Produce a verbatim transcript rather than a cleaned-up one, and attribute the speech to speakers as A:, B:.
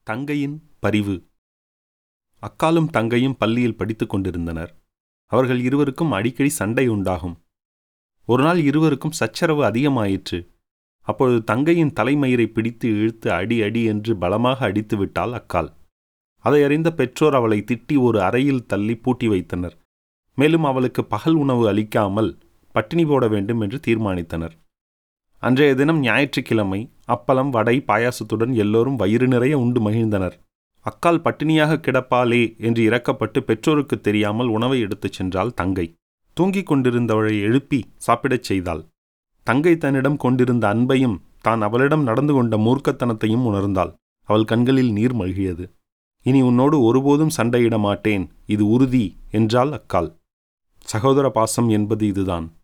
A: தங்கையின் பரிவு. அக்காலும் தங்கையும் பள்ளியில் படித்துக் கொண்டிருந்தனர். அவர்கள் இருவருக்கும் அடிக்கடி சண்டை உண்டாகும். ஒருநாள் இருவருக்கும் சச்சரவு அதிகமாயிற்று. அப்பொழுது தங்கையின் தலைமயிரை பிடித்து இழுத்து அடி அடி என்று பலமாக அடித்து விட்டாள் அக்காள். அதை அறிந்த பெற்றோர் அவளை திட்டி ஒரு அறையில் தள்ளி பூட்டி வைத்தனர். மேலும் அவளுக்கு பகல் உணவு அளிக்காமல் பட்டினி போட வேண்டும் என்று தீர்மானித்தனர். அன்றைய தினம் ஞாயிற்றுக்கிழமை. அப்பளம், வடை, பாயாசத்துடன் எல்லோரும் வயிறு நிறைய உண்டு மகிழ்ந்தனர். அக்காள் பட்டினியாக கிடப்பாளே என்று இரக்கப்பட்டு பெற்றோருக்கு தெரியாமல் உணவை எடுத்துச் சென்றாள் தங்கை. தூங்கிக் கொண்டிருந்தவளை எழுப்பி சாப்பிடச் செய்தாள். தங்கை தன்னிடம் கொண்டிருந்த அன்பையும் தான் அவளிடம் நடந்து கொண்ட மூர்க்கத்தனத்தையும் உணர்ந்தாள். அவள் கண்களில் நீர் மல்கியது. இனி உன்னோடு ஒருபோதும் சண்டையிட மாட்டேன், இது உறுதி என்றாள் அக்காள். சகோதர பாசம் என்பது இதுதான்.